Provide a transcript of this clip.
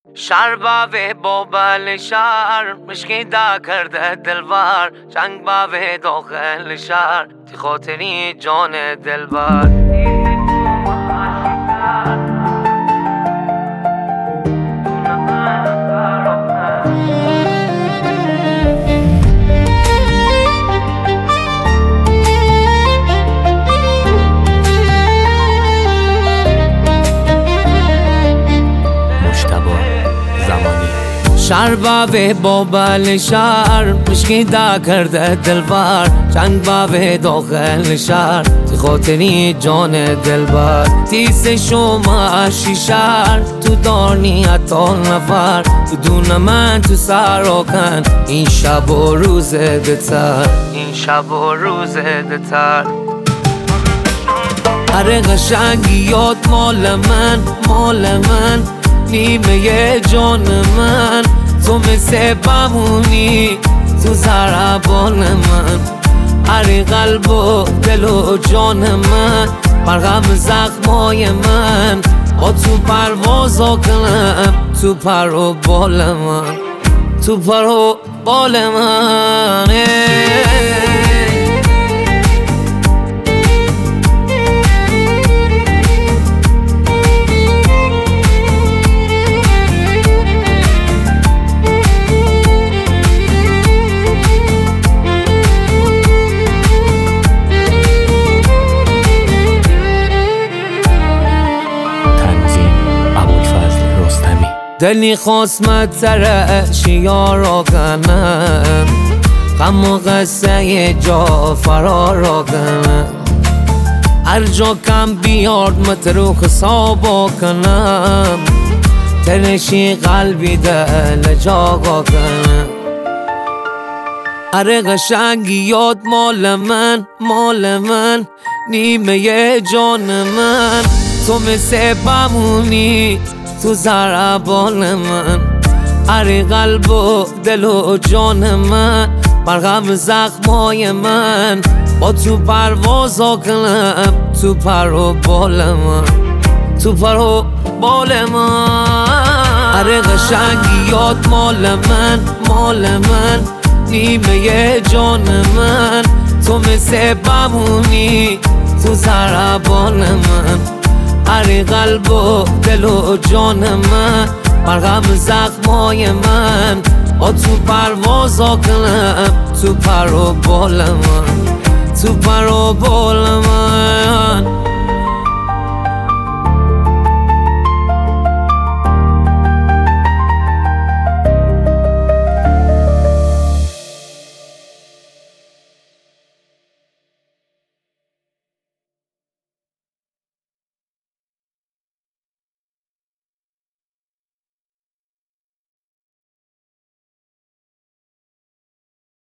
شرباوه با بل شهر مشکیده کرده دلبر جنگ باوه داخل شهر تی خاطری جان دلبر شرباوه با بل شهر مشکیده کرده دلبر جنگ باوه داخل شهر تی خاطری جان دلبر تیس شما شیشر تو دانی حتی نفر تو دون من تو سراکن این شب و روز دتر این شب و روز دتر هر قشنگیات مال من نیمه جان من تو مثل بمونی تو ضربان من هر قلب و دل و جان من برغم زخمای من با تو پروازا کنم تو پر و بال من تو پر و بال من دلی خواست مترش یارا کنم غم و قصه جا فرارا کنم هر جا کم بیارد مترو خسابا کنم ترشی قلبی دل جاگا کنم هر قشنگیات مال من نیمه جان من تو مثل بمونی تو ضربان من هر قلب و دل و جان من برغم زخمای من با تو پروازا کنم تو پر و بال من تو پر و بال من هر قشنگیات مال من نیمه جان من تو مثل بمونی تو ضربان من هر قلب و دل و جان من برغم زخمای من با تو پروازا کنم تو پر و بال من تو پر و بال من